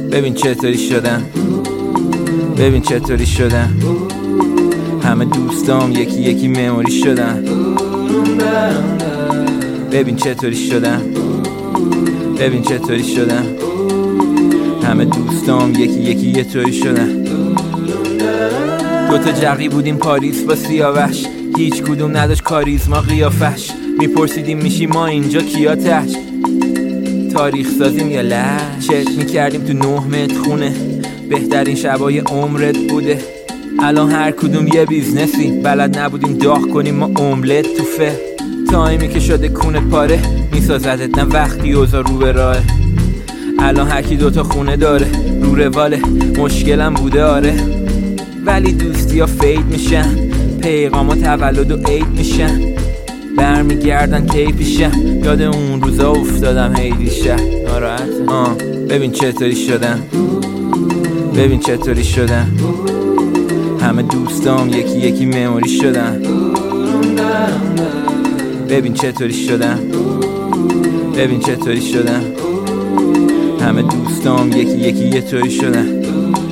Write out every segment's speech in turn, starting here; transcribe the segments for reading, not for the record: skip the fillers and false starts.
ببین چطوری شدن، ببین چطوری شدن، همه دوستام یکی یکی مموری شدن. ببین چطوری شدن، ببین چطوری شدن، همه دوستام یکی یکی یه طوری شدن. دوتا جقی بودیم پاریس با سیاوش، هیچ کدوم نداشت کاریزما قیافش. میپرسیدیم میشی ما اینجا کیا تهش، تاریخ سازیم یا لش. چت میکردیم تو 9 متر خونه، بهترین شبای عمرت بوده. الان هر کدوم یه بیزنسی، بلد نبودیم داغ کنیم ما املت تو فه. تایمی که شده کونت پاره، میسازدت نه وقتی اوضاع رو به راهه. الان هرکی دوتا خونه داره، رو رواله، مشکلم بوده آره. ولی دوستی ها فید میشن، پیغام ها تولد و عید میشن. برمیگردن کی پیشم، یاد اون روزا افتادم هی دیشب ناراحت. ببین چطوری شدن، ببین چطوری شدن، همه دوستام یکی یکی مموری شدن. ببین چطوری شدن، ببین چطوری شدن، همه دوستام یکی یکی یه طوری شدن.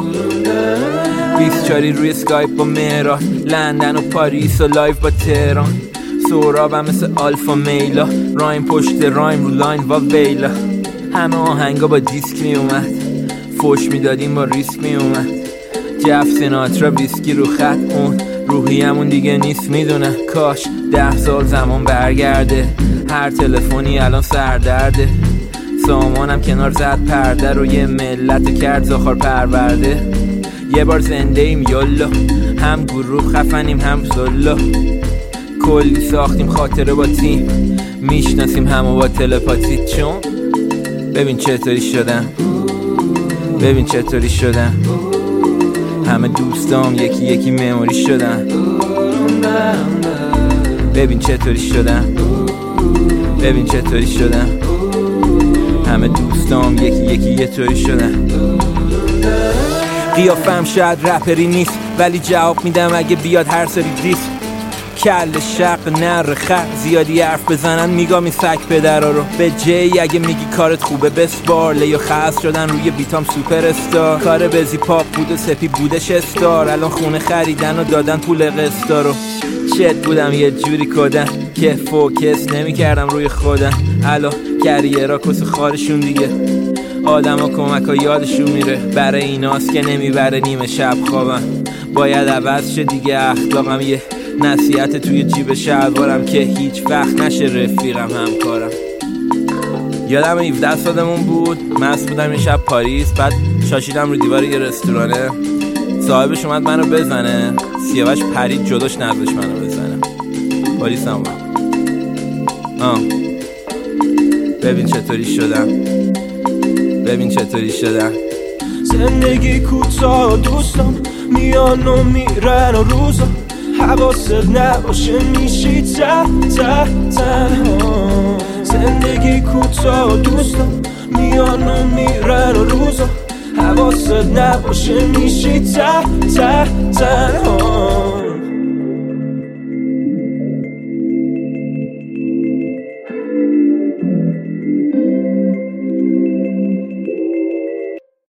24 روی اسکایپ با مهران، لندن و پاریس و لایف با تهران. سورابم مثل آلفا میلا، رایم پشت رایم رو لاین و ویلا. همه آهنگا با دیسک می اومد، فوش می دادیم با ریسک می اومد. جف سیناترا ویسکی رو خط، اون روحیمون دیگه نیست میدونه. کاش 10 سال زمان برگرده، هر تلفنی الان سردرده. سامانم کنار زد پرده رو، یه ملت کرد زاخار پرورده. یه بار زنده ایم یالا، هم گروه خفنیم هم سولا. کلی ساختیم خاطره با تیم، میشناسیم همو با تلپاتی. چون ببین چطوری شدن، ببین چطوری شدن، همه دوستام یکی یکی مموری شدن. ببین چطوری شدن، ببین چطوری شدن، همه دوستام یکی یکی یه طوری شدن. قیافم شاید رپری نیست، ولی جواب میدم اگه بیاد هر سری دیس. کل شق نر خر زیادی حرف بزنن، میگم سگ پدرا رو به جی. اگه میگی کارت خوبه بسپار، لیو خاص شدن روی بیتام سوپر استار. کار بزی پاپ بود و سپی بودش استار، الان خونه خریدن و دادن پول قسطا رو. چت بودم یه جوری کدن که فوکس نمی کردم روی خودم. الان کریرا کس خارشون دیگه، آدم ها کمک ها یادشون میره. برای ایناست که نمیبره نیمه شب خوابم، باید عوض شه دیگه اخلاقم. یه نصیحت توی جیب شلوارم که هیچ وقت نشه رفیقم همکارم. یادم 17 سالمون بود، مست بودم یه شب پاریس. بعد شاشیدم رو دیوار یه رستورانه، صاحبش اومد منو بزنه، سیاوش پرید جلوش نذاشت منو بزنه. پاریس هم اومد. ببین چطوری شدم، ببین چطوری شدن. زندگی کوتاه دوستم میان و میرن و روزا، حواست نباشه میشی تنها. زندگی کوتاه دوستم میان و میرن و روزا، حواست نباشه میشی تنها.